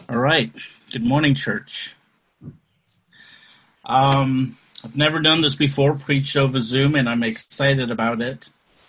All right. Good morning, church. I've never done this before, preached over Zoom, and I'm excited about it.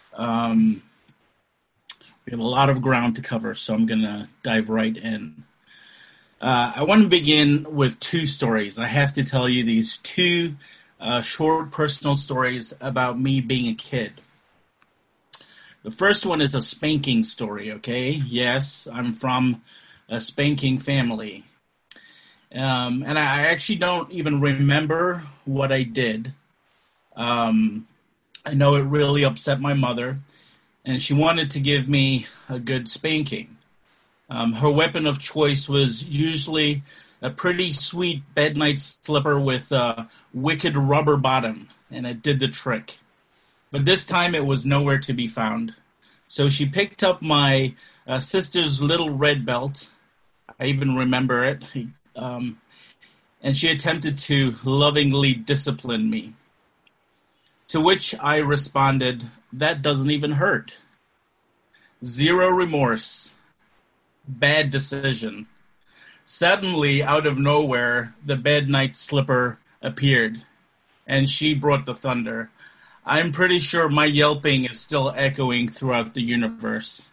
We have a lot of ground to cover, so I'm going to dive right in. I want to begin with two stories. I have to tell you these two short personal stories about me being a kid. The first one is a spanking story, okay? Yes, I'm from a spanking family. And I actually don't even remember what I did. I know it really upset my mother, and she wanted to give me a good spanking. Her weapon of choice was usually a pretty sweet bed night slipper with a wicked rubber bottom, and it did the trick. But this time it was nowhere to be found. So she picked up my sister's little red belt. I even remember it. And she attempted to lovingly discipline me. To which I responded, "That doesn't even hurt." Zero remorse. Bad decision. Suddenly, out of nowhere, the bed night slipper appeared, and she brought the thunder. I'm pretty sure my yelping is still echoing throughout the universe.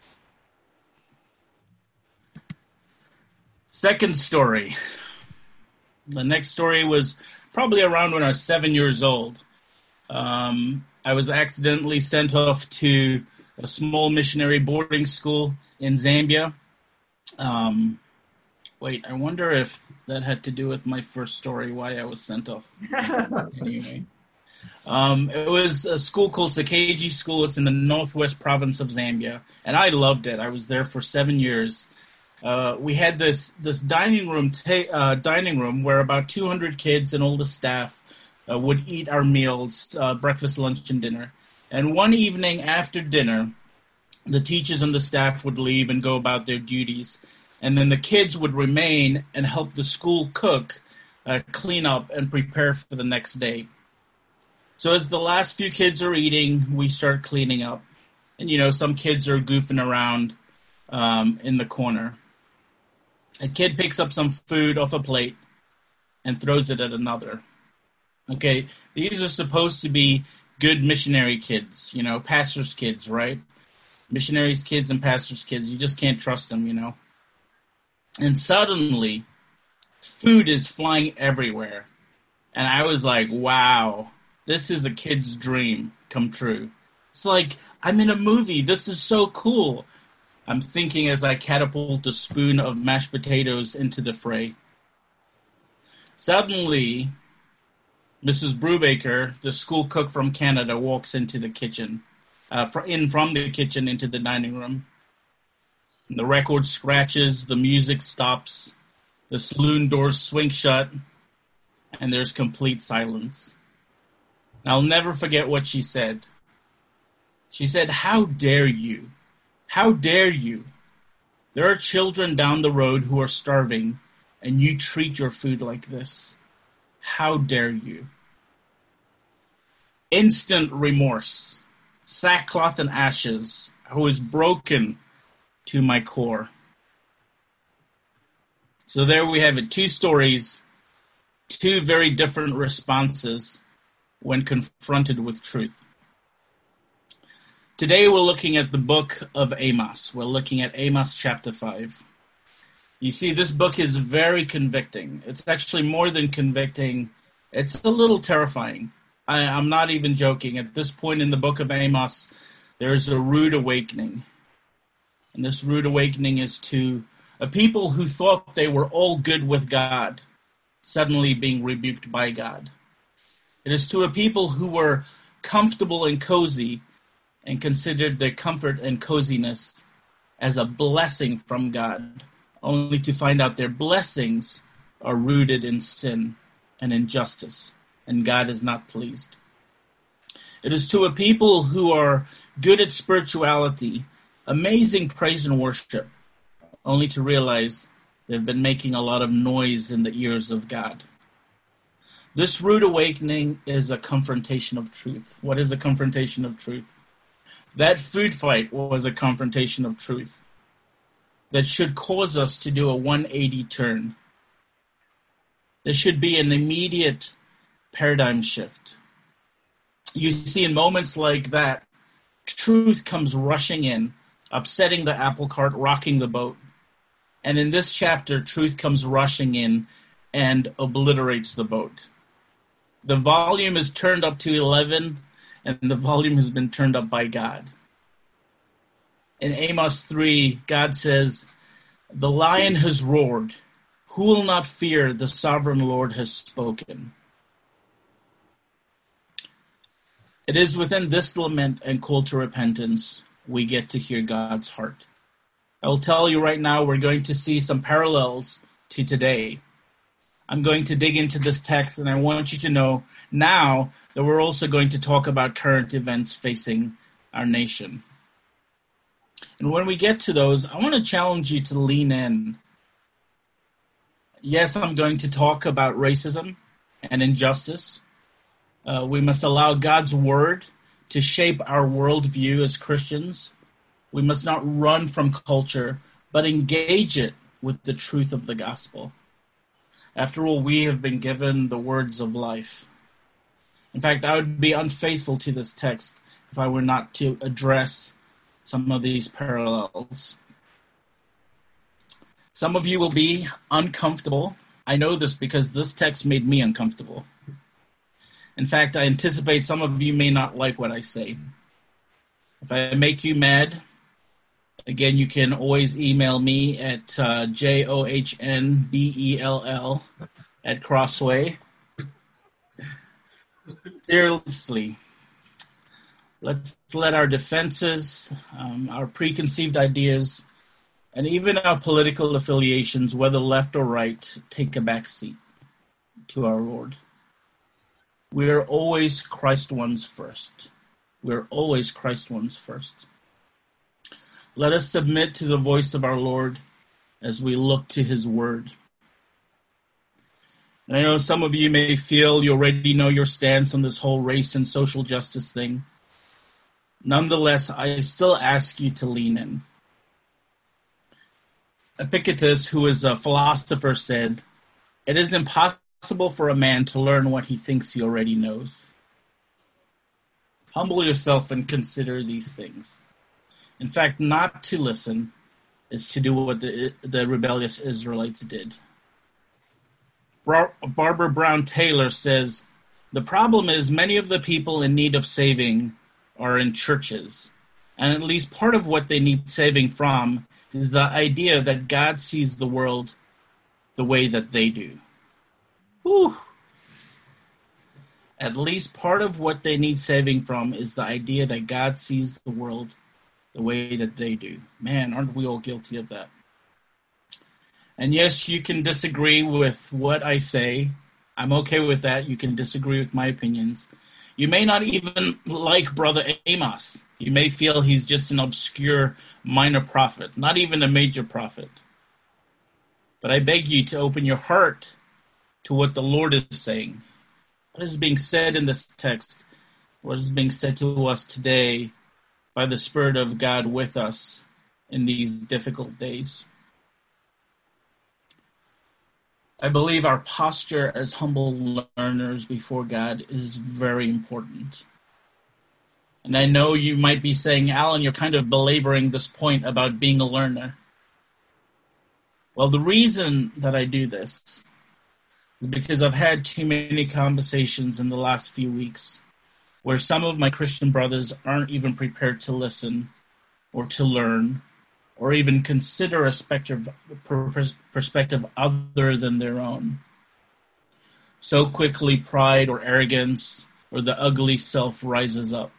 Second story. The next story was probably around when I was 7 years old. I was accidentally sent off to a small missionary boarding school in Zambia. I wonder if that had to do with my first story, why I was sent off. Anyway. It was a school called Sakaji School. It's in the northwest province of Zambia, and I loved it. I was there for 7 years. We had this dining room where about 200 kids and all the staff would eat our meals, breakfast, lunch, and dinner. And one evening after dinner, the teachers and the staff would leave and go about their duties. And then the kids would remain and help the school cook, clean up, and prepare for the next day. So as the last few kids are eating, we start cleaning up. And, some kids are goofing around in the corner. A kid picks up some food off a plate and throws it at another. Okay, these are supposed to be good missionary kids, pastors' kids, right? Missionaries' kids and pastors' kids, you just can't trust them, And suddenly, food is flying everywhere. And I was like, wow, this is a kid's dream come true. It's like, I'm in a movie. This is so cool. I'm thinking as I catapult a spoon of mashed potatoes into the fray. Suddenly, Mrs. Brubaker, the school cook from Canada, walks into the kitchen, from the kitchen into the dining room. The record scratches, the music stops, the saloon doors swing shut, and there's complete silence. I'll never forget what she said. She said, "How dare you? How dare you? There are children down the road who are starving, and you treat your food like this. How dare you?" Instant remorse, sackcloth and ashes. I was broken to my core. So there we have it. Two stories, two very different responses when confronted with truth. Today we're looking at the book of Amos. We're looking at Amos chapter 5. You see, this book is very convicting. It's actually more than convicting. It's a little terrifying. I'm not even joking. At this point in the book of Amos, there's a rude awakening. And this rude awakening is to a people who thought they were all good with God, suddenly being rebuked by God. It is to a people who were comfortable and cozy and considered their comfort and coziness as a blessing from God, only to find out their blessings are rooted in sin and injustice, and God is not pleased. It is to a people who are good at spirituality, amazing praise and worship, only to realize they've been making a lot of noise in the ears of God. This rude awakening is a confrontation of truth. What is a confrontation of truth? That food fight was a confrontation of truth. that should cause us to do a 180 turn. There should be an immediate paradigm shift. You see, in moments like that, truth comes rushing in, upsetting the apple cart, rocking the boat. And in this chapter, truth comes rushing in and obliterates the boat. The volume is turned up to 11, and the volume has been turned up by God. In Amos 3, God says, "The lion has roared. Who will not fear? The sovereign Lord has spoken." It is within this lament and call to repentance we get to hear God's heart. I will tell you right now, we're going to see some parallels to today. I'm going to dig into this text, and I want you to know now that we're also going to talk about current events facing our nation. And when we get to those, I want to challenge you to lean in. Yes, I'm going to talk about racism and injustice. We must allow God's word to shape our worldview as Christians. We must not run from culture, but engage it with the truth of the gospel. After all, we have been given the words of life. In fact, I would be unfaithful to this text if I were not to address some of these parallels. Some of you will be uncomfortable. I know this because this text made me uncomfortable. In fact, I anticipate some of you may not like what I say. If I make you mad, again, you can always email me at johnbell@Crossway. Seriously, let's let our defenses, our preconceived ideas, and even our political affiliations, whether left or right, take a back seat to our Lord. We are always Christ ones first. We're always Christ ones first. Let us submit to the voice of our Lord as we look to his word. And I know some of you may feel you already know your stance on this whole race and social justice thing. Nonetheless, I still ask you to lean in. Epictetus, who is a philosopher, said, "It is impossible for a man to learn what he thinks he already knows." Humble yourself and consider these things. In fact, not to listen is to do what the rebellious Israelites did. Barbara Brown Taylor says, "The problem is many of the people in need of saving are in churches, and at least part of what they need saving from is the idea that God sees the world the way that they do." Whew. At least part of what they need saving from is the idea that God sees the world the way that they do. Man, aren't we all guilty of that? And yes, you can disagree with what I say. I'm okay with that. You can disagree with my opinions. You may not even like Brother Amos. You may feel he's just an obscure minor prophet, not even a major prophet. But I beg you to open your heart to what the Lord is saying. What is being said in this text? What is being said to us today by the Spirit of God with us in these difficult days? I believe our posture as humble learners before God is very important. And I know you might be saying, "Alan, you're kind of belaboring this point about being a learner." Well, the reason that I do this is because I've had too many conversations in the last few weeks where some of my Christian brothers aren't even prepared to listen or to learn or even consider a perspective other than their own. So quickly pride or arrogance or the ugly self rises up.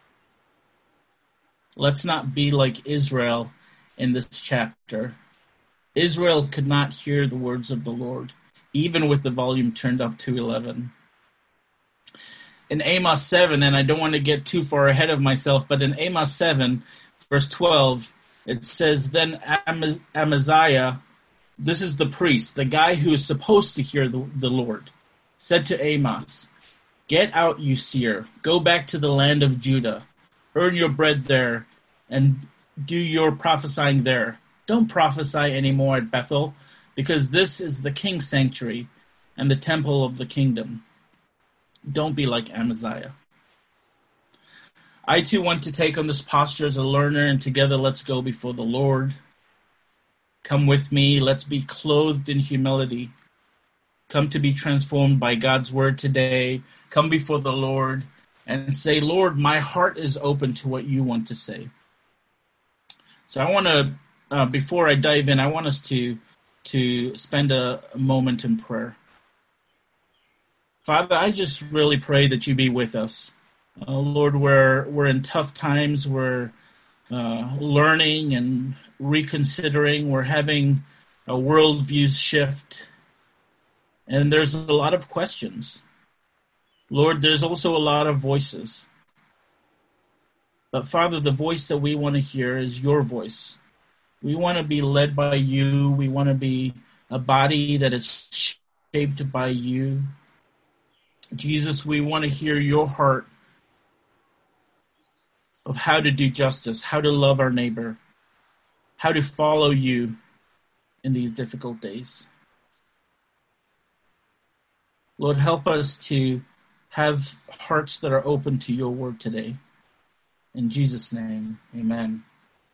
Let's not be like Israel in this chapter. Israel could not hear the words of the Lord, even with the volume turned up to 11. In Amos 7, and I don't want to get too far ahead of myself, but in Amos 7, verse 12, it says, "Then Amaziah," this is the priest, the guy who is supposed to hear the Lord, said to Amos, "Get out, you seer, go back to the land of Judah, earn your bread there, and do your prophesying there. Don't prophesy anymore at Bethel, because this is the king's sanctuary and the temple of the kingdom. Don't be like Amaziah. I too want to take on this posture as a learner, and together let's go before the Lord. Come with me, let's be clothed in humility. Come to be transformed by God's word today. Come before the Lord and say, Lord, my heart is open to what you want to say. So I want to, before I dive in, I want us to spend a moment in prayer. Father, I just really pray that you be with us. Lord, we're in tough times. We're learning and reconsidering. We're having a worldview shift. And there's a lot of questions. Lord, there's also a lot of voices. But Father, the voice that we want to hear is your voice. We want to be led by you. We want to be a body that is shaped by you. Jesus, we want to hear your heart of how to do justice, how to love our neighbor, how to follow you in these difficult days. Lord, help us to have hearts that are open to your word today. In Jesus' name, amen.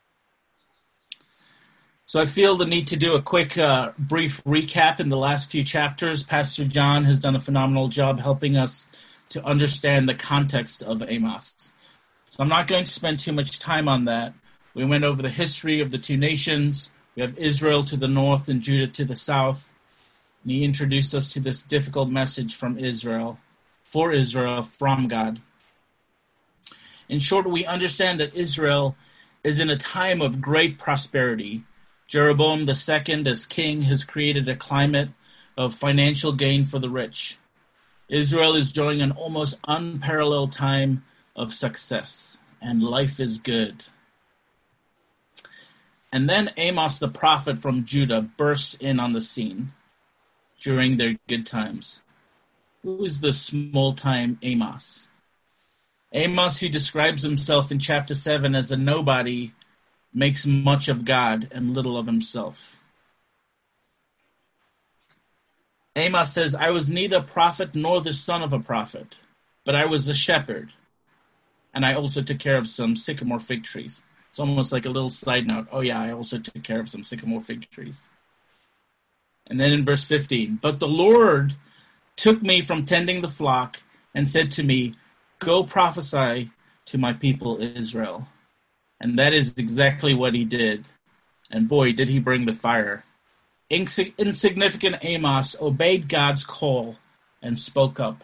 So I feel the need to do a quick, brief recap in the last few chapters. Pastor John has done a phenomenal job helping us to understand the context of Amos. So I'm not going to spend too much time on that. We went over the history of the two nations. We have Israel to the north and Judah to the south. And he introduced us to this difficult message from Israel, for Israel, from God. In short, we understand that Israel is in a time of great prosperity. Jeroboam II, as king, has created a climate of financial gain for the rich. Israel is enjoying an almost unparalleled time of success, and life is good. And then Amos the prophet from Judah bursts in on the scene during their good times. Who is the small-time Amos? Amos, who describes himself in chapter 7 as a nobody, makes much of God and little of himself. Amos says, I was neither prophet nor the son of a prophet, but I was a shepherd, and I also took care of some sycamore fig trees. It's almost like a little side note. Oh yeah, I also took care of some sycamore fig trees. And then in verse 15, but the Lord took me from tending the flock and said to me, go prophesy to my people Israel. And that is exactly what he did. And boy, did he bring the fire. Insignificant Amos obeyed God's call and spoke up.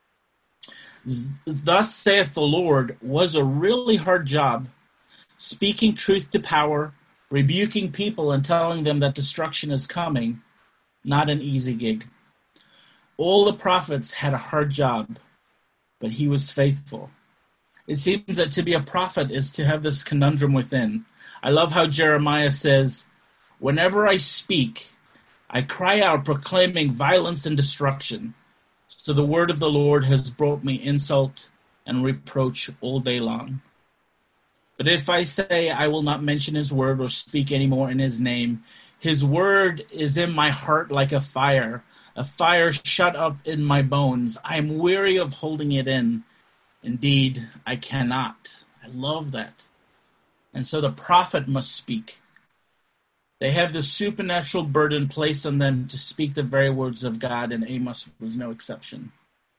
Thus saith the Lord was a really hard job. Speaking truth to power, rebuking people and telling them that destruction is coming, not an easy gig. All the prophets had a hard job, but he was faithful. It seems that to be a prophet is to have this conundrum within. I love how Jeremiah says, whenever I speak, I cry out proclaiming violence and destruction. So the word of the Lord has brought me insult and reproach all day long. But if I say I will not mention his word or speak any more in his name, his word is in my heart like a fire shut up in my bones. I am weary of holding it in. Indeed, I cannot. I love that. And so the prophet must speak. They have the supernatural burden placed on them to speak the very words of God, and Amos was no exception.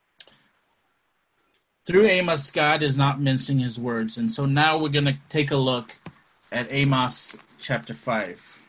Through Amos, God is not mincing his words. And so now we're going to take a look at Amos chapter 5.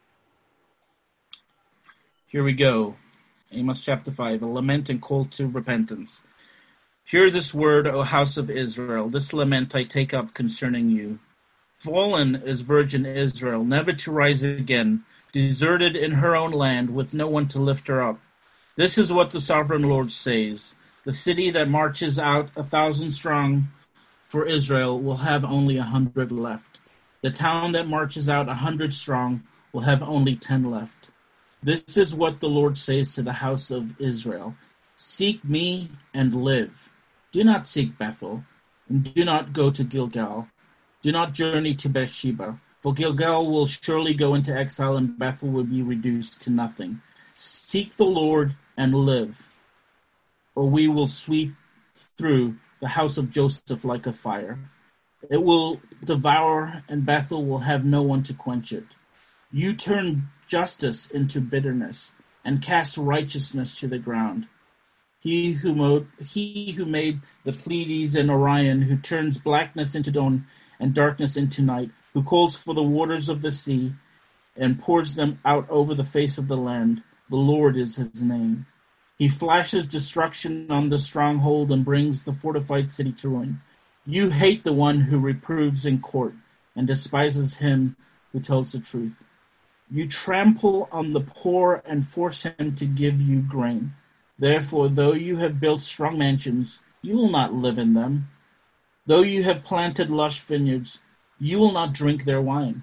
Here we go. Amos chapter 5, a lament and call to repentance. Hear this word, O house of Israel, this lament I take up concerning you. Fallen is virgin Israel, never to rise again, deserted in her own land, with no one to lift her up. This is what the sovereign Lord says. The city that marches out 1,000 strong for Israel will have only 100 left. The town that marches out 100 strong will have only 10 left. This is what the Lord says to the house of Israel. Seek me and live. Do not seek Bethel, and do not go to Gilgal. Do not journey to Beersheba, For Gilgal will surely go into exile, and Bethel will be reduced to nothing. Seek the Lord and live, or we will sweep through the house of Joseph like a fire. It will devour, and Bethel will have no one to quench it. You turn justice into bitterness, and cast righteousness to the ground. He who made the Pleiades and Orion, who turns blackness into dawn and darkness into night, who calls for the waters of the sea and pours them out over the face of the land. The Lord is his name. He flashes destruction on the stronghold and brings the fortified city to ruin. You hate the one who reproves in court and despises him who tells the truth. You trample on the poor and force him to give you grain. Therefore, though you have built strong mansions, you will not live in them. Though you have planted lush vineyards, you will not drink their wine.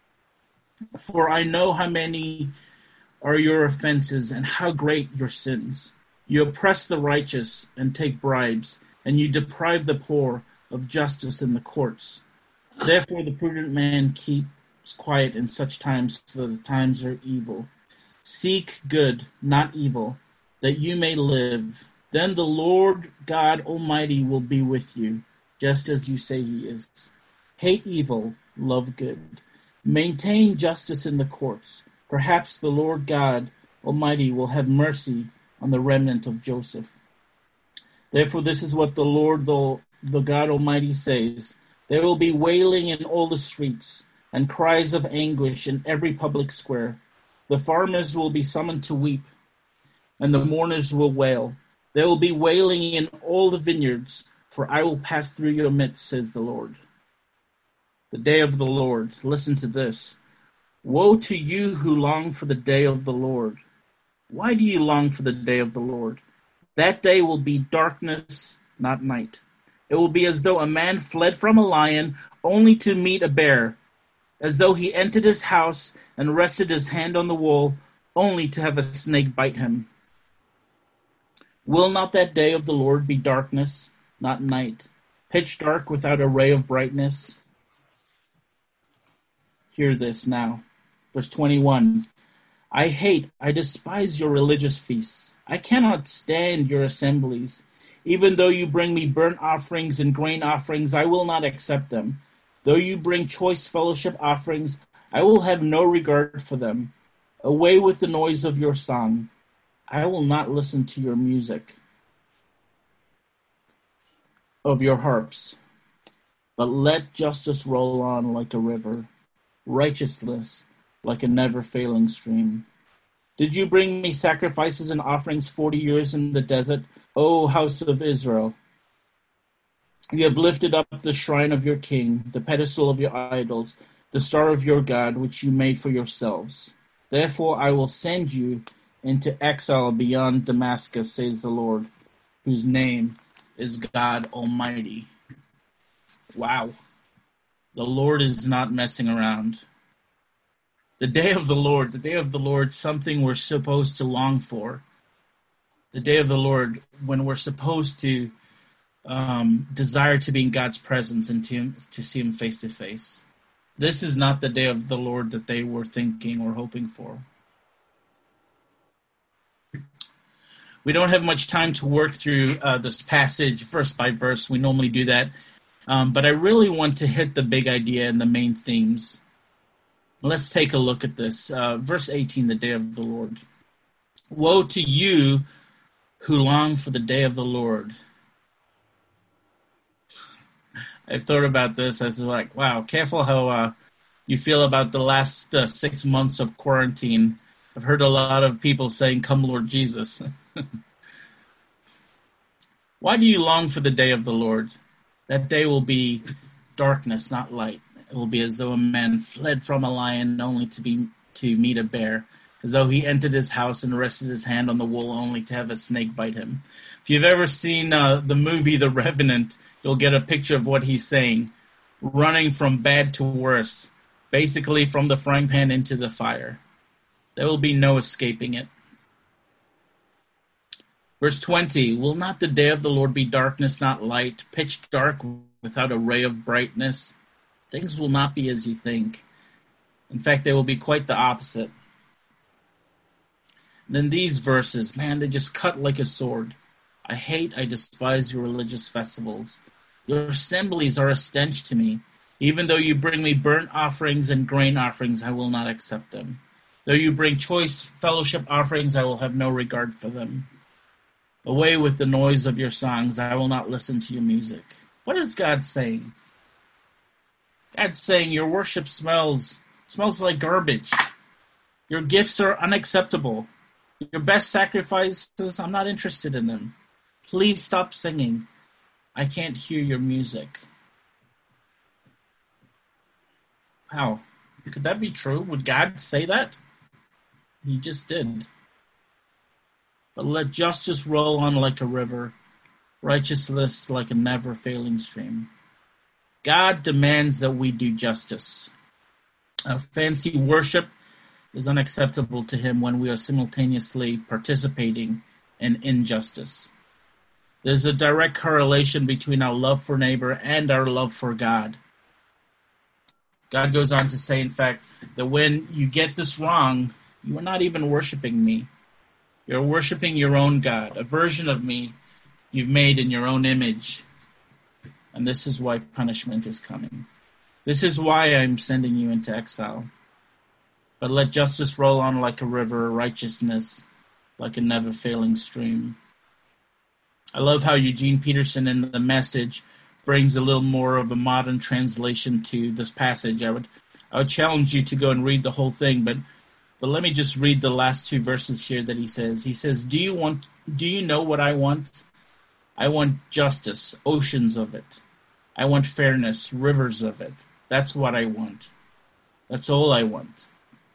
For I know how many are your offenses and how great your sins. You oppress the righteous and take bribes, and you deprive the poor of justice in the courts. Therefore the prudent man keeps quiet in such times, for the times are evil. Seek good, not evil, that you may live. Then the Lord God Almighty will be with you, just as you say he is. Hate evil, love good. Maintain justice in the courts. Perhaps the Lord God Almighty will have mercy on the remnant of Joseph. Therefore this is what the Lord, the God Almighty says. There will be wailing in all the streets, and cries of anguish in every public square. The farmers will be summoned to weep, and the mourners will wail. There will be wailing in all the vineyards, for I will pass through your midst, says the Lord. The day of the Lord. Listen to this. Woe to you who long for the day of the Lord. Why do you long for the day of the Lord? That day will be darkness, not night. It will be as though a man fled from a lion only to meet a bear, as though he entered his house and rested his hand on the wall only to have a snake bite him. Will not that day of the Lord be darkness, not night, pitch dark without a ray of brightness? Hear this now. Verse 21. I despise your religious feasts. I cannot stand your assemblies. Even though you bring me burnt offerings and grain offerings, I will not accept them. Though you bring choice fellowship offerings, I will have no regard for them. Away with the noise of your song. I will not listen to your music of your harps. But let justice roll on like a river, righteousness like a never-failing stream. Did you bring me sacrifices and offerings 40 years in the desert, O house of Israel? You have lifted up the shrine of your king, the pedestal of your idols, the star of your God, which you made for yourselves. Therefore I will send you into exile beyond Damascus, says the Lord, whose name is God Almighty. Wow. The Lord is not messing around. The day of the Lord, something we're supposed to long for. The day of the Lord, when we're supposed to desire to be in God's presence and to see him face to face. This is not the day of the Lord that they were thinking or hoping for. We don't have much time to work through this passage verse by verse. We normally do that. But I really want to hit the big idea and the main themes. Let's take a look at this. Verse 18, the day of the Lord. Woe to you who long for the day of the Lord. I've thought about this. I was like, wow, careful how you feel about the last 6 months of quarantine. I've heard a lot of people saying, come Lord Jesus. Why do you long for the day of the Lord? That day will be darkness, not light. It will be as though a man fled from a lion only to meet a bear, as though he entered his house and rested his hand on the wall only to have a snake bite him. If you've ever seen the movie The Revenant, you'll get a picture of what he's saying. Running from bad to worse, basically from the frying pan into the fire. There will be no escaping it. Verse 20, will not the day of the Lord be darkness, not light, pitch dark without a ray of brightness? Things will not be as you think. In fact, they will be quite the opposite. Then these verses, man, they just cut like a sword. I despise your religious festivals. Your assemblies are a stench to me. Even though you bring me burnt offerings and grain offerings, I will not accept them. Though you bring choice fellowship offerings, I will have no regard for them. Away with the noise of your songs, I will not listen to your music. What is God saying? God's saying your worship smells like garbage. Your gifts are unacceptable. Your best sacrifices, I'm not interested in them. Please stop singing. I can't hear your music. How? Could that be true? Would God say that? He just did. But let justice roll on like a river, righteousness like a never-failing stream. God demands that we do justice. Our fancy worship is unacceptable to him when we are simultaneously participating in injustice. There's a direct correlation between our love for neighbor and our love for God. God goes on to say, in fact, that when you get this wrong, you are not even worshiping me. You're worshiping your own God, a version of me you've made in your own image. And this is why punishment is coming. This is why I'm sending you into exile. But let justice roll on like a river, righteousness like a never-failing stream. I love how Eugene Peterson in The Message brings a little more of a modern translation to this passage. I would challenge you to go and read the whole thing, but let me just read the last two verses here that he says. He says, Do you know what I want? I want justice, oceans of it. I want fairness, rivers of it. That's what I want. That's all I want.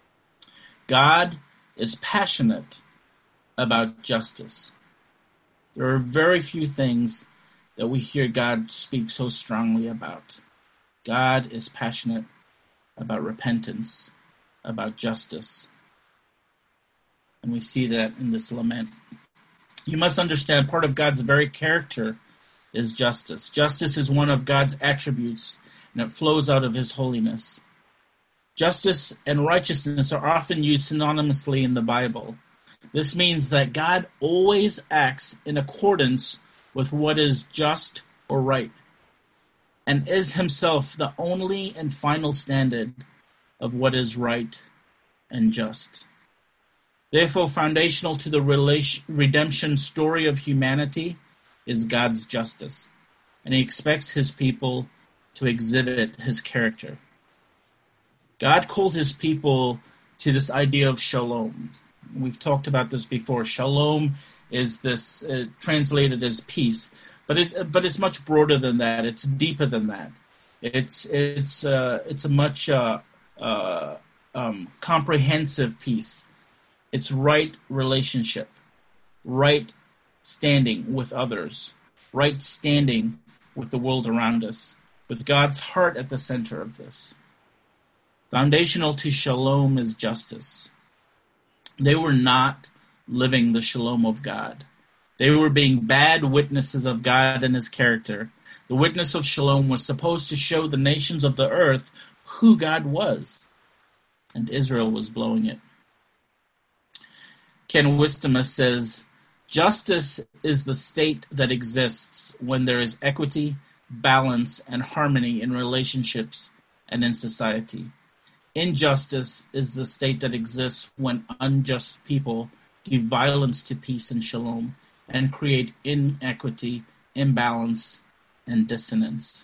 God is passionate about justice. There are very few things that we hear God speak so strongly about. God is passionate about repentance, about justice. And we see that in this lament. You must understand part of God's very character is justice. Justice is one of God's attributes, and it flows out of his holiness. Justice and righteousness are often used synonymously in the Bible. This means that God always acts in accordance with what is just or right, and is himself the only and final standard of what is right and just. Therefore, foundational to the redemption story of humanity is God's justice, and he expects his people to exhibit his character. God called his people to this idea of shalom. We've talked about this before. Shalom is this translated as peace, but it's much broader than that. It's deeper than that. It's a much comprehensive peace. It's right relationship, right standing with others, right standing with the world around us, with God's heart at the center of this. Foundational to shalom is justice. They were not living the shalom of God. They were being bad witnesses of God and his character. The witness of shalom was supposed to show the nations of the earth who God was, and Israel was blowing it. Ken Wistemus says, justice is the state that exists when there is equity, balance, and harmony in relationships and in society. Injustice is the state that exists when unjust people do violence to peace and shalom and create inequity, imbalance, and dissonance.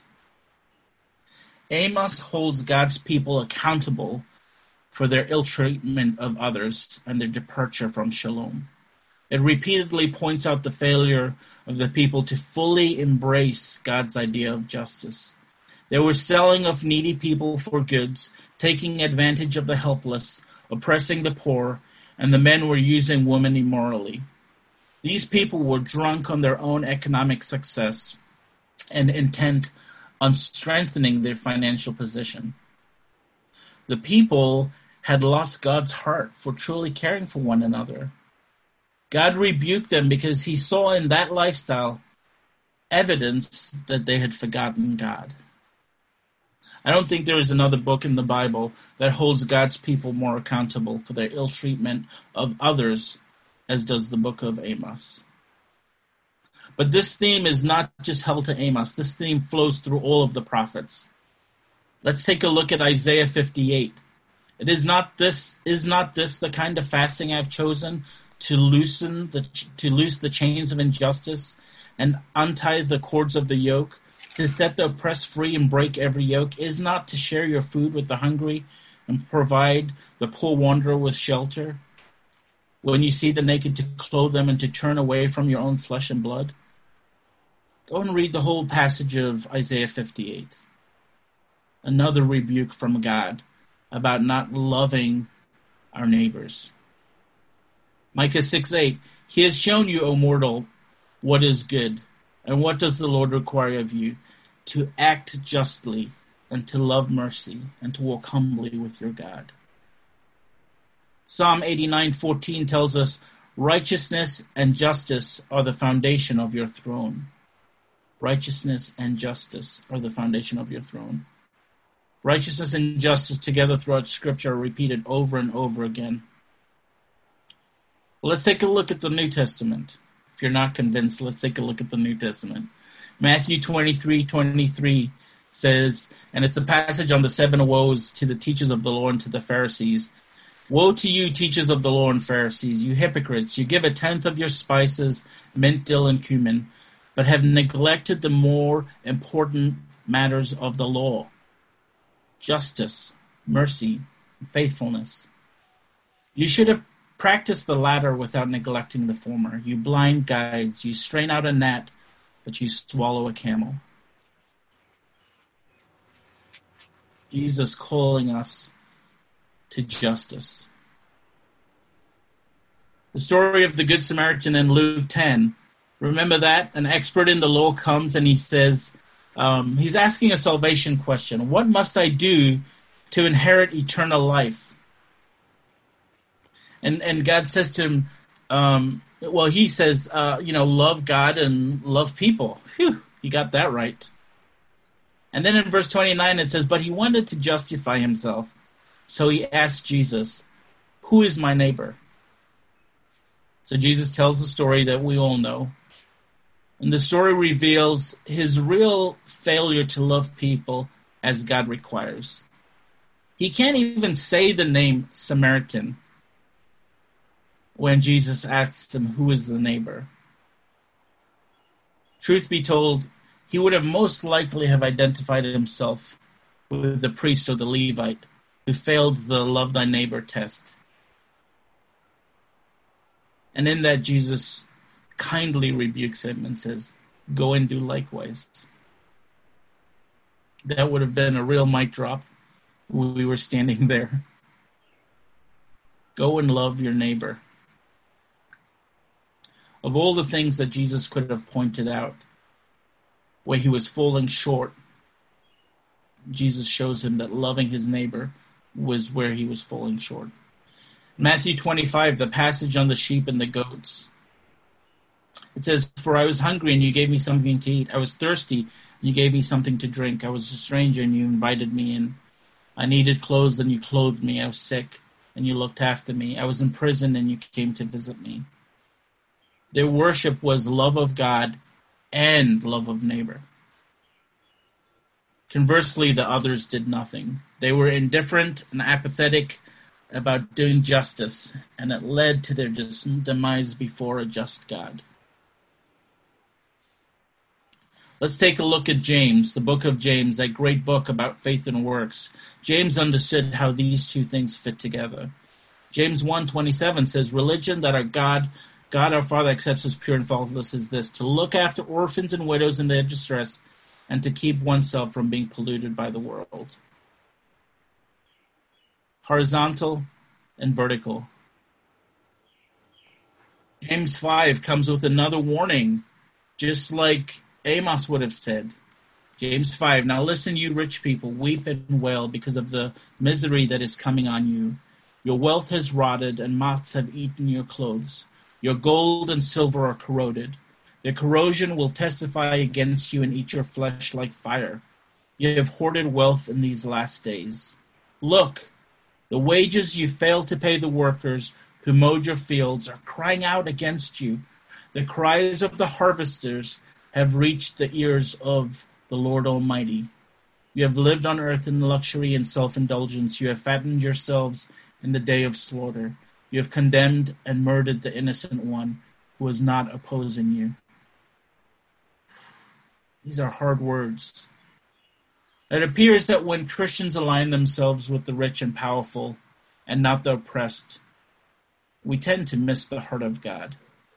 Amos holds God's people accountable for their ill treatment of others and their departure from shalom. It repeatedly points out the failure of the people to fully embrace God's idea of justice. They were selling of needy people for goods, taking advantage of the helpless, oppressing the poor, and the men were using women immorally. These people were drunk on their own economic success and intent on strengthening their financial position. The people had lost God's heart for truly caring for one another. God rebuked them because he saw in that lifestyle evidence that they had forgotten God. I don't think there is another book in the Bible that holds God's people more accountable for their ill treatment of others as does the book of Amos. But this theme is not just held to Amos. This theme flows through all of the prophets. Let's take a look at Isaiah 58. Is not this the kind of fasting I've chosen to loose the chains of injustice and untie the cords of the yoke, to set the oppressed free and break every yoke? Is not to share your food with the hungry and provide the poor wanderer with shelter? When you see the naked, to clothe them and to turn away from your own flesh and blood? Go and read the whole passage of Isaiah 58. Another rebuke from God about not loving our neighbors. Micah 6:8, He has shown you, O mortal, what is good, and what does the Lord require of you? To act justly, and to love mercy, and to walk humbly with your God. Psalm 89:14 tells us, righteousness and justice are the foundation of your throne. Righteousness and justice are the foundation of your throne. Righteousness and justice together throughout Scripture are repeated over and over again. Well, let's take a look at the New Testament. If you're not convinced, let's take a look at the New Testament. Matthew 23:23 says, and it's the passage on the 7 woes to the teachers of the law and to the Pharisees. Woe to you, teachers of the law and Pharisees, you hypocrites! You give 1/10 of your spices, mint, dill, and cumin, but have neglected the more important matters of the law: justice, mercy, and faithfulness. You should have practiced the latter without neglecting the former. You blind guides, you strain out a gnat, but you swallow a camel. Jesus calling us to justice. The story of the Good Samaritan in Luke 10. Remember that? An expert in the law comes and he says, he's asking a salvation question. What must I do to inherit eternal life? And God says to him, he says, love God and love people. Phew, he got that right. And then in verse 29 it says, but he wanted to justify himself. So he asked Jesus, who is my neighbor? So Jesus tells the story that we all know. And the story reveals his real failure to love people as God requires. He can't even say the name Samaritan when Jesus asks him, who is the neighbor? Truth be told, he would have most likely have identified himself with the priest or the Levite who failed the love thy neighbor test. And in that, Jesus kindly rebukes him and says, go and do likewise. That would have been a real mic drop when we were standing there. Go and love your neighbor. Of all the things that Jesus could have pointed out where he was falling short, Jesus shows him that loving his neighbor was where he was falling short. Matthew 25, the passage on the sheep and the goats. It says, for I was hungry and you gave me something to eat. I was thirsty and you gave me something to drink. I was a stranger and you invited me in. I needed clothes and you clothed me. I was sick and you looked after me. I was in prison and you came to visit me. Their worship was love of God and love of neighbor. Conversely, the others did nothing. They were indifferent and apathetic about doing justice, and it led to their demise before a just God. Let's take a look at James, the book of James, that great book about faith and works. James understood how these two things fit together. James 1:27 says, religion that our God our Father accepts as pure and faultless is this, to look after orphans and widows in their distress, and to keep oneself from being polluted by the world. Horizontal and vertical. James 5 comes with another warning, just like Amos would have said. James 5, now listen, you rich people, weep and wail because of the misery that is coming on you. Your wealth has rotted, and moths have eaten your clothes. Your gold and silver are corroded. Their corrosion will testify against you and eat your flesh like fire. You have hoarded wealth in these last days. Look, the wages you failed to pay the workers who mowed your fields are crying out against you. The cries of the harvesters have reached the ears of the Lord Almighty. You have lived on earth in luxury and self-indulgence. You have fattened yourselves in the day of slaughter. You have condemned and murdered the innocent one who was not opposing you. These are hard words. It appears that when Christians align themselves with the rich and powerful and not the oppressed, we tend to miss the heart of God.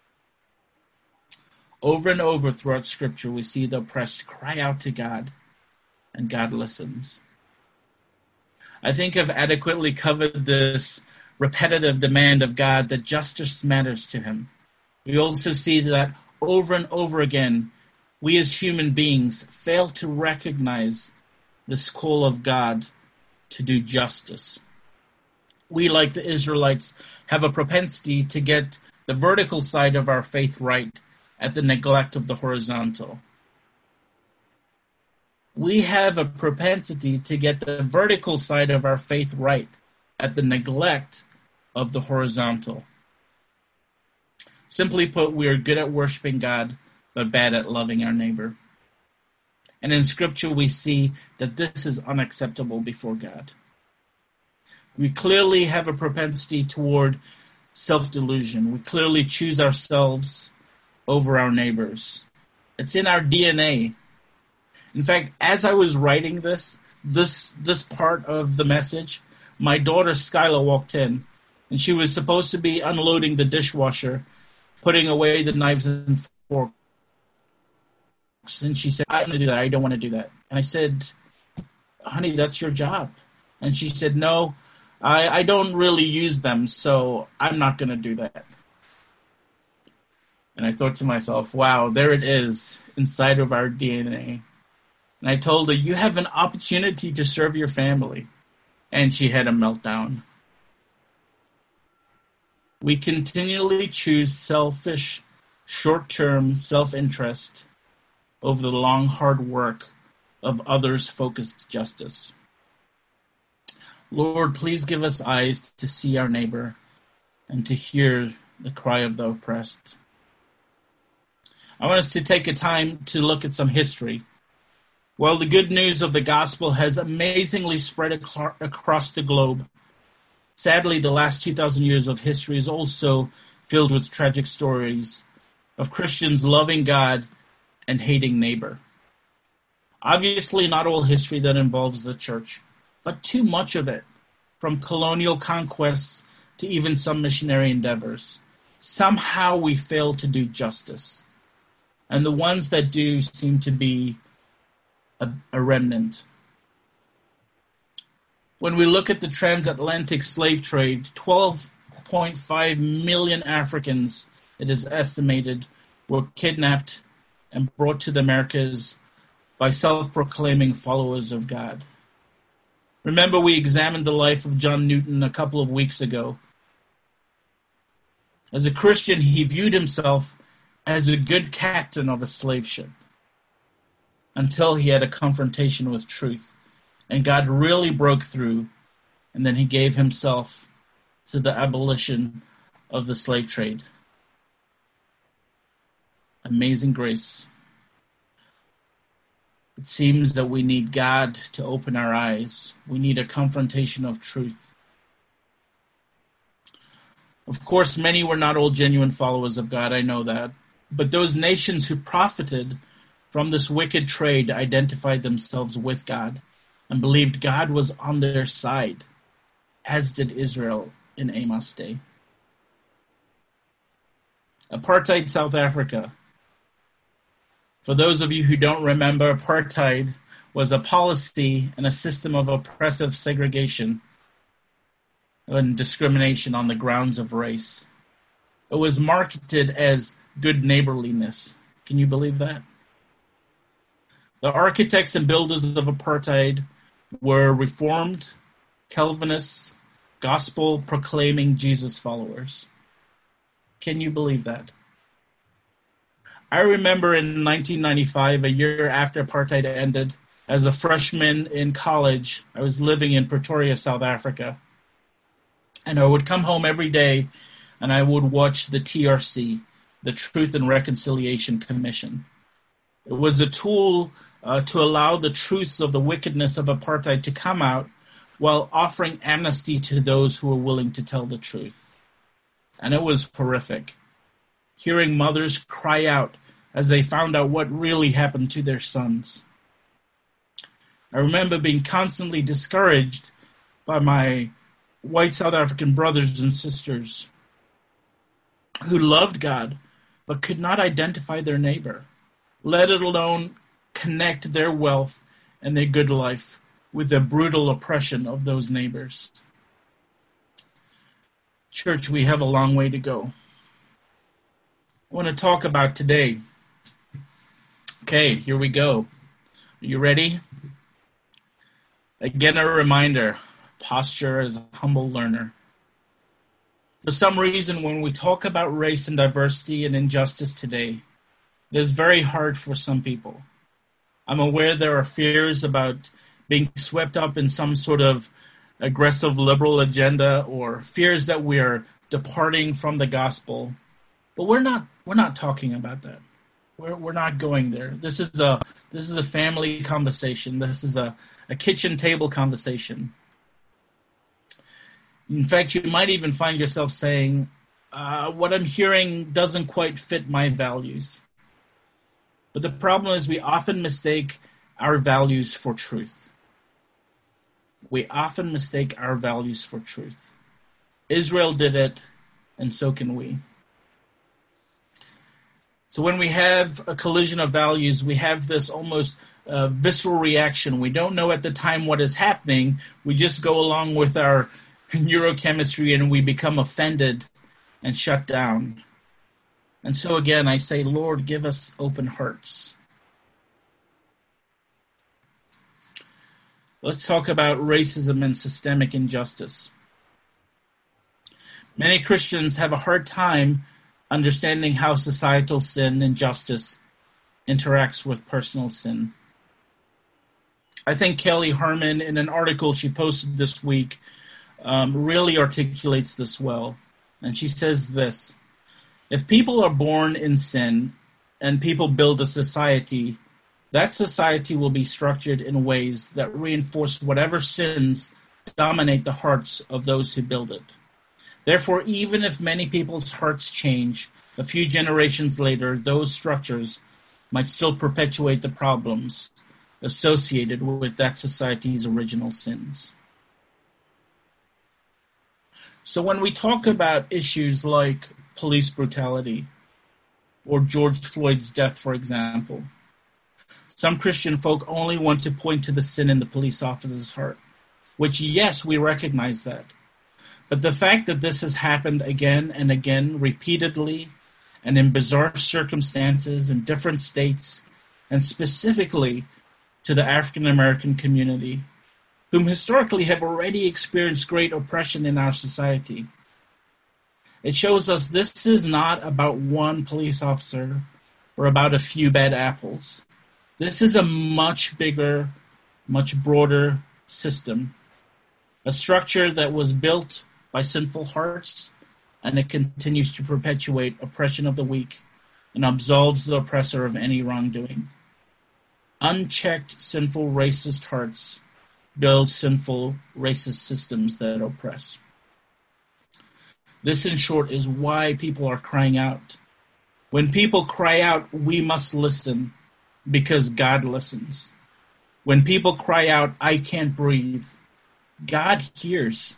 Over and over throughout Scripture, we see the oppressed cry out to God, and God listens. I think I've adequately covered this repetitive demand of God that justice matters to him. We also see that over and over again, we as human beings fail to recognize this call of God to do justice. We, like the Israelites, have a propensity to get the vertical side of our faith right at the neglect of the horizontal. We have a propensity to get the vertical side of our faith right at the neglect of the horizontal. Simply put, we are good at worshiping God, but bad at loving our neighbor. And in Scripture, we see that this is unacceptable before God. We clearly have a propensity toward self-delusion. We clearly choose ourselves over our neighbors. It's in our DNA. In fact, as I was writing this part of the message, my daughter Skyla walked in, and she was supposed to be unloading the dishwasher, putting away the knives and forks. And she said, "I don't want to do that. I don't want to do that." And I said, "Honey, that's your job." And she said, "No, I don't really use them, so I'm not going to do that." And I thought to myself, wow, there it is inside of our DNA. And I told her, "You have an opportunity to serve your family." And she had a meltdown. We continually choose selfish, short-term self-interest over the long, hard work of others-focused justice. Lord, please give us eyes to see our neighbor and to hear the cry of the oppressed. I want us to take a time to look at some history. While the good news of the gospel has amazingly spread across the globe, sadly, the last 2,000 years of history is also filled with tragic stories of Christians loving God and hating neighbor. Obviously, not all history that involves the church, but too much of it, from colonial conquests to even some missionary endeavors. Somehow we fail to do justice, and the ones that do seem to be a remnant. When we look at the transatlantic slave trade, 12.5 million Africans, it is estimated, were kidnapped and brought to the Americas by self-proclaiming followers of God. Remember, we examined the life of John Newton a couple of weeks ago. As a Christian, he viewed himself as a good captain of a slave ship until he had a confrontation with truth. And God really broke through, and then he gave himself to the abolition of the slave trade. Amazing grace. It seems that we need God to open our eyes. We need a confrontation of truth. Of course, many were not all genuine followers of God, I know that. But those nations who profited from this wicked trade identified themselves with God and believed God was on their side, as did Israel in Amos' day. Apartheid South Africa. For those of you who don't remember, apartheid was a policy and a system of oppressive segregation and discrimination on the grounds of race. It was marketed as good neighborliness. Can you believe that? The architects and builders of apartheid were Reformed, Calvinists, gospel-proclaiming Jesus followers. Can you believe that? I remember in 1995, a year after apartheid ended, As a freshman in college, I was living in Pretoria, South Africa. And I would come home every day and I would watch the TRC, the Truth and Reconciliation Commission. It was a tool to allow the truths of the wickedness of apartheid to come out while offering amnesty to those who were willing to tell the truth. And it was horrific. Hearing mothers cry out as they found out what really happened to their sons. I remember being constantly discouraged by my white South African brothers and sisters who loved God but could not identify their neighbor, let alone connect their wealth and their good life with the brutal oppression of those neighbors. Church, we have a long way to go. I want to talk about today. Okay, here we go. Are you ready? Again, a reminder, posture as a humble learner. For some reason, when we talk about race and diversity and injustice today, it is very hard for some people. I'm aware there are fears about being swept up in some sort of aggressive liberal agenda or fears that we are departing from the gospel. But we're not talking about that. We're not going there. This is a family conversation. This is a kitchen table conversation. In fact, you might even find yourself saying, what I'm hearing doesn't quite fit my values. But the problem is we often mistake our values for truth. We often mistake our values for truth. Israel did it, and so can we. So when we have a collision of values, we have this almost visceral reaction. We don't know at the time what is happening. We just go along with our neurochemistry and we become offended and shut down. And so again, I say, Lord, give us open hearts. Let's talk about racism and systemic injustice. Many Christians have a hard time understanding how societal sin and justice interacts with personal sin. I think Kelly Harmon, in an article she posted this week, really articulates this well. And she says this: if people are born in sin and people build a society, that society will be structured in ways that reinforce whatever sins dominate the hearts of those who build it. Therefore, even if many people's hearts change, a few generations later, those structures might still perpetuate the problems associated with that society's original sins. So when we talk about issues like police brutality or George Floyd's death, for example, some Christian folk only want to point to the sin in the police officer's heart, which, yes, we recognize that. But the fact that this has happened again and again, repeatedly, and in bizarre circumstances in different states, and specifically to the African American community, whom historically have already experienced great oppression in our society. It shows us this is not about one police officer or about a few bad apples. This is a much bigger, much broader system, a structure that was built by sinful hearts, and it continues to perpetuate oppression of the weak and absolves the oppressor of any wrongdoing. Unchecked, sinful, racist hearts build sinful, racist systems that oppress. This, in short, is why people are crying out. When people cry out, we must listen, because God listens. When people cry out, I can't breathe, God hears.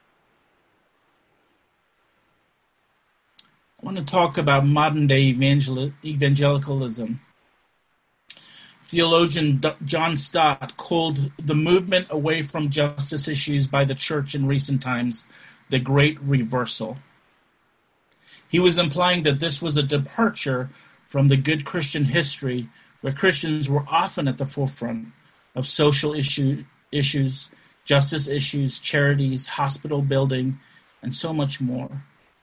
I want to talk about modern-day evangelicalism. Theologian John Stott called the movement away from justice issues by the church in recent times the Great Reversal. He was implying that this was a departure from the good Christian history where Christians were often at the forefront of social issues, justice issues, charities, hospital building, and so much more.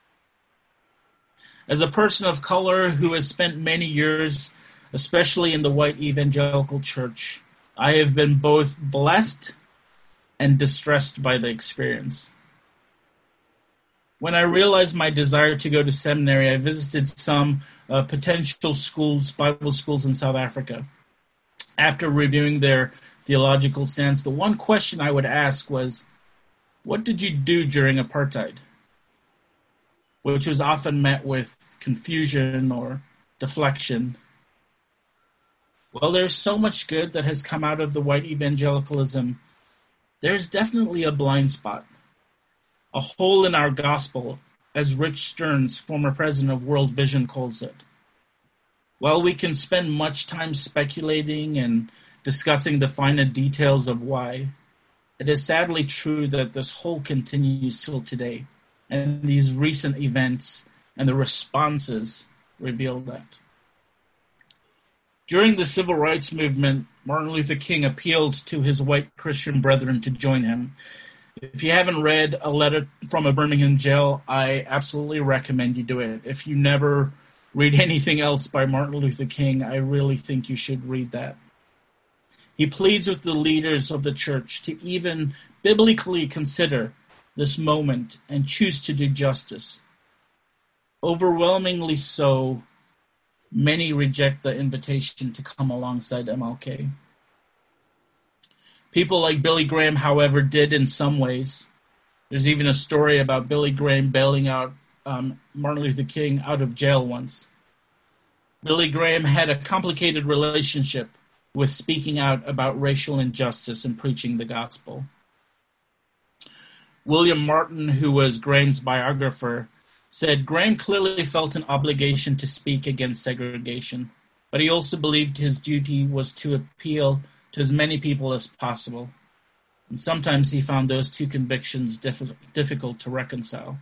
As a person of color who has spent many years, especially in the white evangelical church, I have been both blessed and distressed by the experience. When I realized my desire to go to seminary, I visited some potential schools, Bible schools in South Africa. After reviewing their theological stance, the one question I would ask was, what did you do during apartheid? Which was often met with confusion or deflection. Well, there's so much good that has come out of the white evangelicalism. There's definitely a blind spot, a hole in our gospel, as Rich Stearns, former president of World Vision, calls it. While we can spend much time speculating and discussing the finer details of why, it is sadly true that this hole continues till today, and these recent events and the responses reveal that. During the civil rights movement, Martin Luther King appealed to his white Christian brethren to join him. If you haven't read A Letter from a Birmingham Jail, I absolutely recommend you do it. If you never read anything else by Martin Luther King, I really think you should read that. He pleads with the leaders of the church to even biblically consider this moment and choose to do justice. Overwhelmingly so, many reject the invitation to come alongside MLK. People like Billy Graham, however, did in some ways. There's even a story about Billy Graham bailing out Martin Luther King out of jail once. Billy Graham had a complicated relationship with speaking out about racial injustice and preaching the gospel. William Martin, who was Graham's biographer, said Graham clearly felt an obligation to speak against segregation, but he also believed his duty was to appeal to as many people as possible. And sometimes he found those two convictions difficult to reconcile.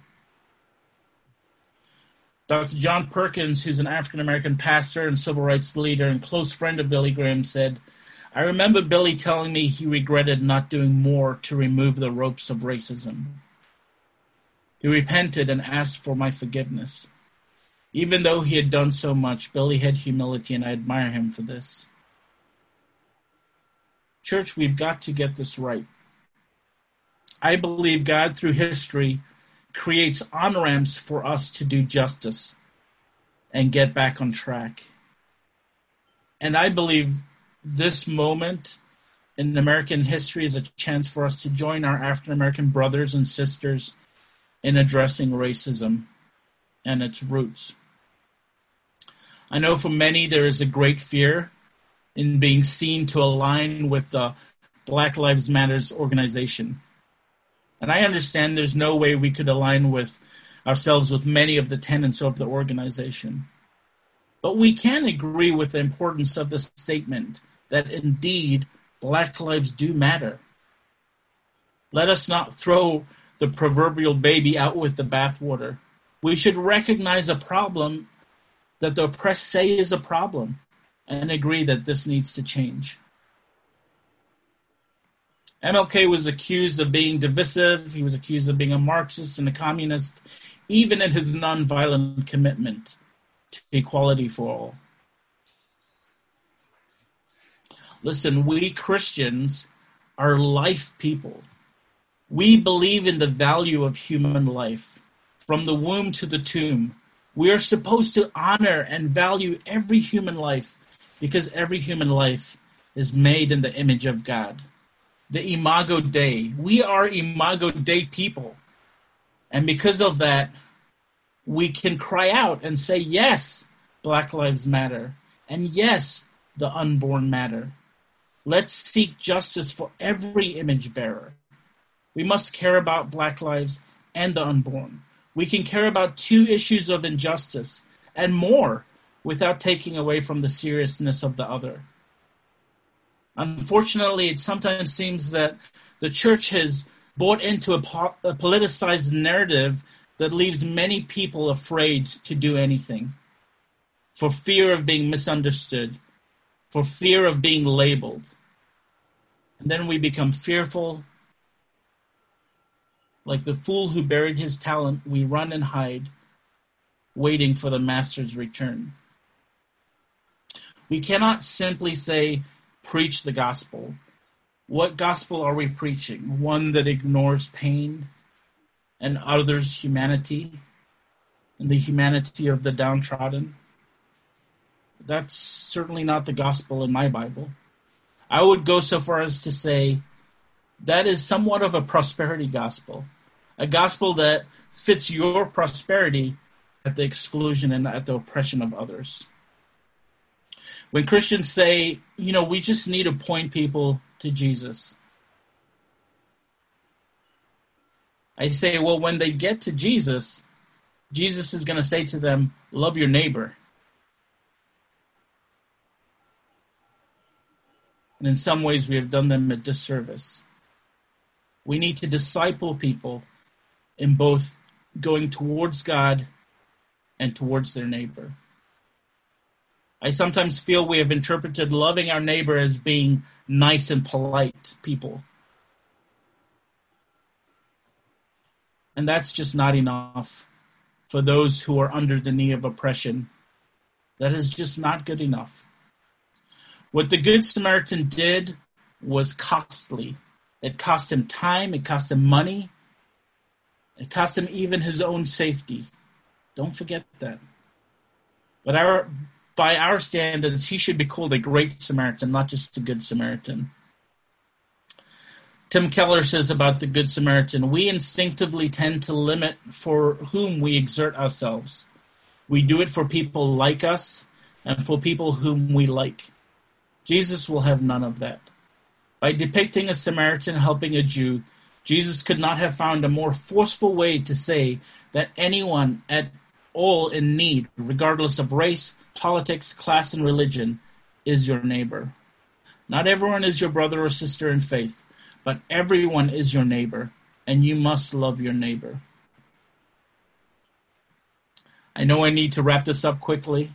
Dr. John Perkins, who's an African-American pastor and civil rights leader and close friend of Billy Graham, said, I remember Billy telling me he regretted not doing more to remove the ropes of racism. He repented and asked for my forgiveness. Even though he had done so much, Billy had humility, and I admire him for this. Church, we've got to get this right. I believe God, through history, creates on-ramps for us to do justice and get back on track. And I believe this moment in American history is a chance for us to join our African-American brothers and sisters in addressing racism and its roots. I know for many there is a great fear in being seen to align with the Black Lives Matters organization. And I understand there's no way we could align with ourselves with many of the tenets of the organization. But we can agree with the importance of the statement that indeed Black lives do matter. Let us not throw the proverbial baby out with the bathwater. We should recognize a problem that the oppressed say is a problem and agree that this needs to change. MLK was accused of being divisive. He was accused of being a Marxist and a communist, even in his nonviolent commitment to equality for all. Listen, we Christians are life people. We believe in the value of human life. From the womb to the tomb, we are supposed to honor and value every human life because every human life is made in the image of God. The Imago Dei. We are Imago Dei people. And because of that, we can cry out and say, yes, Black Lives Matter. And yes, the unborn matter. Let's seek justice for every image bearer. We must care about Black lives and the unborn. We can care about two issues of injustice and more without taking away from the seriousness of the other. Unfortunately, it sometimes seems that the church has bought into a politicized narrative that leaves many people afraid to do anything, for fear of being misunderstood, for fear of being labeled. And then we become fearful. Like the fool who buried his talent, we run and hide, waiting for the master's return. We cannot simply say, preach the gospel. What gospel are we preaching? One that ignores pain and others' humanity and the humanity of the downtrodden? That's certainly not the gospel in my Bible. I would go so far as to say that is somewhat of a prosperity gospel, a gospel that fits your prosperity at the exclusion and at the oppression of others. When Christians say, we just need to point people to Jesus, I say, well, when they get to Jesus, Jesus is going to say to them, love your neighbor. And in some ways, we have done them a disservice. We need to disciple people in both going towards God and towards their neighbor. I sometimes feel we have interpreted loving our neighbor as being nice and polite people. And that's just not enough for those who are under the knee of oppression. That is just not good enough. What the Good Samaritan did was costly. It cost him time, it cost him money, it cost him even his own safety. Don't forget that. But by our standards, he should be called a great Samaritan, not just a good Samaritan. Tim Keller says about the Good Samaritan, we instinctively tend to limit for whom we exert ourselves. We do it for people like us and for people whom we like. Jesus will have none of that. By depicting a Samaritan helping a Jew, Jesus could not have found a more forceful way to say that anyone at all in need, regardless of race, politics, class, and religion, is your neighbor. Not everyone is your brother or sister in faith, but everyone is your neighbor, and you must love your neighbor. I know I need to wrap this up quickly.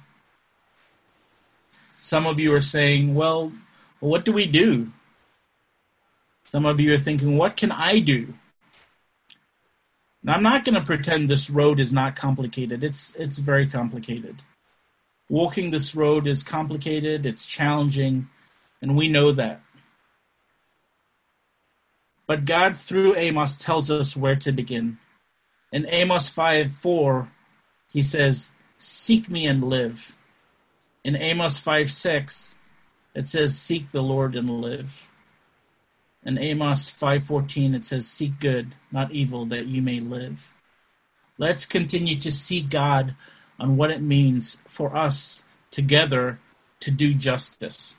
Some of you are saying, well, what do we do? Some of you are thinking, what can I do? Now, I'm not going to pretend this road is not complicated. It's very complicated. Walking this road is complicated, it's challenging, and we know that. But God, through Amos, tells us where to begin. In Amos 5:4, he says, seek me and live. In Amos 5:6, it says, seek the Lord and live. In Amos 5:14, it says, seek good, not evil, that you may live. Let's continue to seek God on what it means for us together to do justice.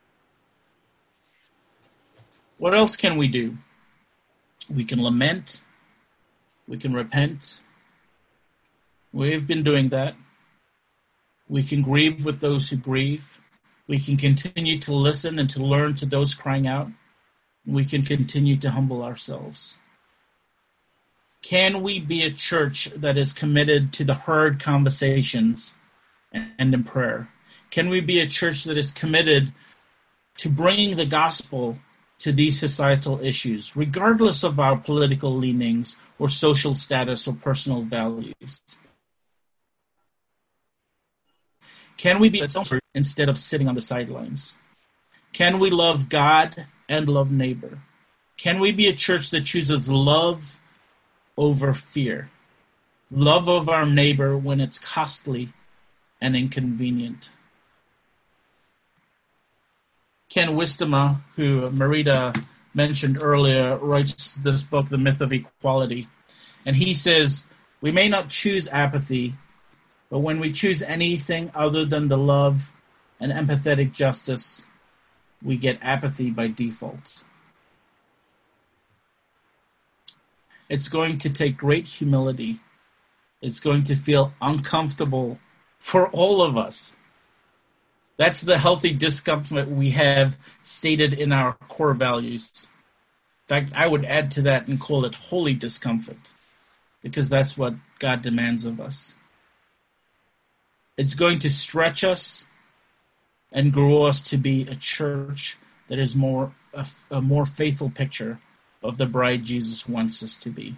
What else can we do? We can lament. We can repent. We've been doing that. We can grieve with those who grieve. We can continue to listen and to learn to those crying out. We can continue to humble ourselves. Can we be a church that is committed to the hard conversations and in prayer? Can we be a church that is committed to bringing the gospel to these societal issues, regardless of our political leanings or social status or personal values? Can we be instead of sitting on the sidelines? Can we love God and love neighbor? Can we be a church that chooses love over fear? Love of our neighbor when it's costly and inconvenient. Ken Wistema, who Marita mentioned earlier, writes this book, The Myth of Equality. And he says, we may not choose apathy, but when we choose anything other than the love and empathetic justice, we get apathy by default. It's going to take great humility. It's going to feel uncomfortable for all of us. That's the healthy discomfort we have stated in our core values. In fact, I would add to that and call it holy discomfort, because that's what God demands of us. It's going to stretch us and grow us to be a church that is a more faithful picture of the bride Jesus wants us to be.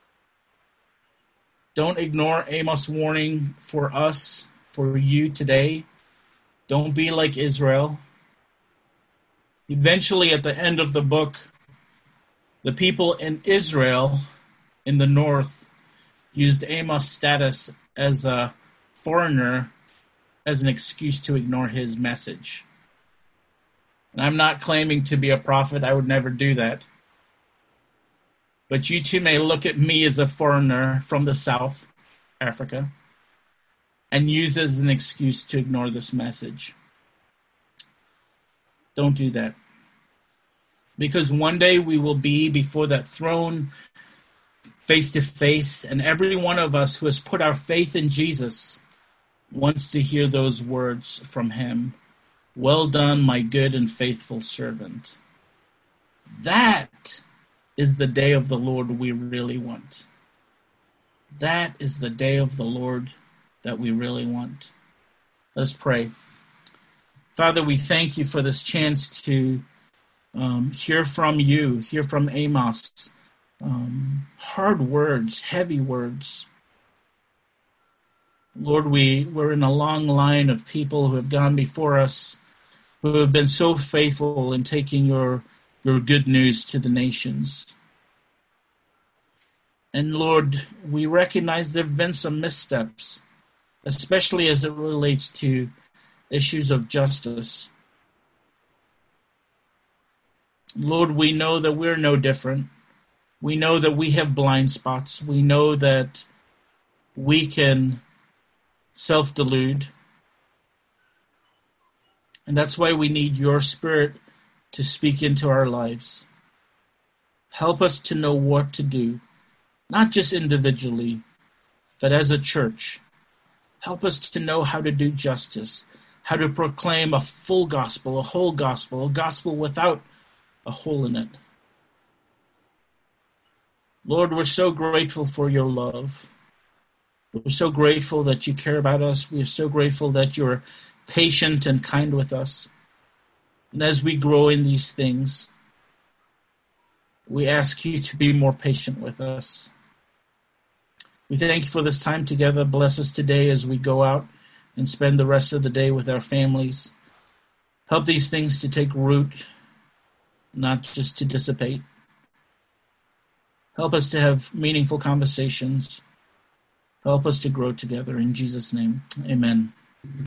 Don't ignore Amos' warning for us, for you today. Don't be like Israel. Eventually, at the end of the book, the people in Israel in the north used Amos' status as a foreigner as an excuse to ignore his message. And I'm not claiming to be a prophet. I would never do that. But you too may look at me as a foreigner from the South Africa and use it as an excuse to ignore this message. Don't do that. Because one day we will be before that throne face to face, and every one of us who has put our faith in Jesus wants to hear those words from him. Well done, my good and faithful servant. That is the day of the Lord we really want. That is the day of the Lord that we really want. Let's pray. Father, we thank you for this chance to hear from you, hear from Amos. Hard words, heavy words. Lord, we're in a long line of people who have gone before us, who have been so faithful in taking your good news to the nations. And Lord, we recognize there have been some missteps, especially as it relates to issues of justice. Lord, we know that we're no different. We know that we have blind spots. We know that we can self-delude. And that's why we need your Spirit to speak into our lives. Help us to know what to do, not just individually, but as a church. Help us to know how to do justice, how to proclaim a full gospel, a whole gospel, a gospel without a hole in it. Lord, we're so grateful for your love. We're so grateful that you care about us. We are so grateful that you're patient and kind with us. And as we grow in these things, we ask you to be more patient with us. We thank you for this time together. Bless us today as we go out and spend the rest of the day with our families. Help these things to take root, not just to dissipate. Help us to have meaningful conversations. Help us to grow together. In Jesus' name, amen.